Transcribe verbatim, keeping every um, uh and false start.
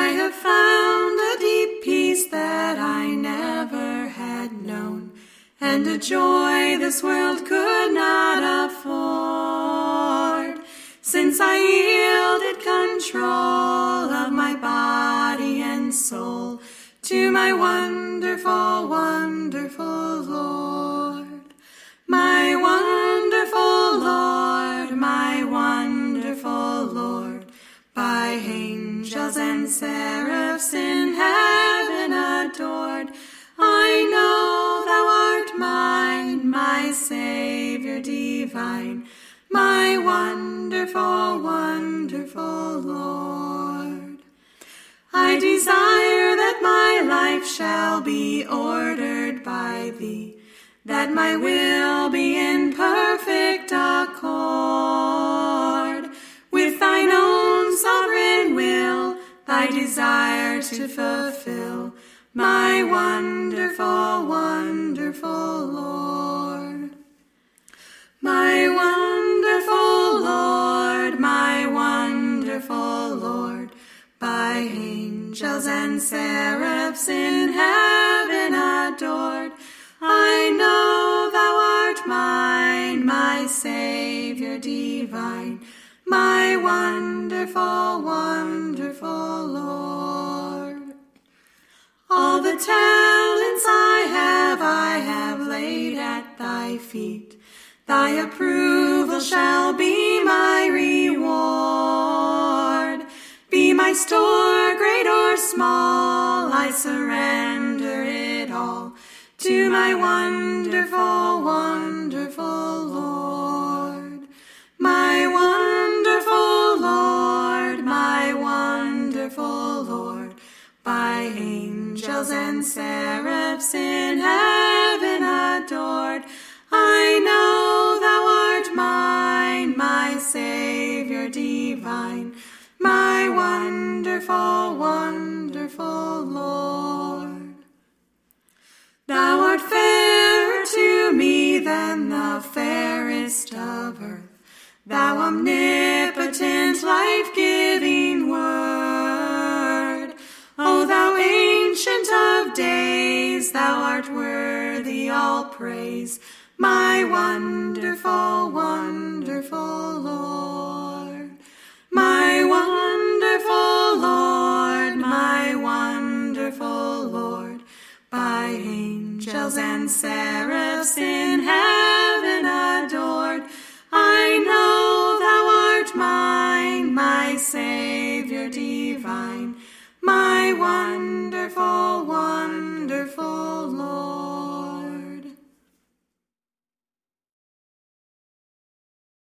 I have found a deep peace that I never had known, and a joy this world could not afford, since I yielded control of my body and soul to my wonderful, wonderful Lord. My wonderful Lord, my wonderful Lord, by angels and seraphs in heaven adored. I know thou art mine, my Savior divine, my wonderful, wonderful Lord. I desire that my life shall be ordered by thee, that my will be in perfect accord with thine own sovereign will, thy desire to fulfill, my wonderful, wonderful Lord. My wonderful Lord, my wonderful Lord, by angels and seraphs in heaven adored. I know thou art mine, my Savior divine, my wonderful, wonderful Lord. All the talents I have, I have laid at thy feet. Thy approval shall be my reward. Be my store, great or small, I surrender it all to my wonderful, wonderful Lord. My wonderful Lord, my wonderful Lord, by angels and seraphs in heaven adored. I know thou art mine, my Savior divine, my wonderful, wonderful Lord. Thou art fairer to me than the fairest of earth, thou omnipotent, life-giving word. O thou ancient of days, thou art worthy all praise, my wonderful, wonderful Lord. My wonderful Lord, my wonderful Lord, by angels and seraphs in heaven adored. I know thou art mine, my Savior divine,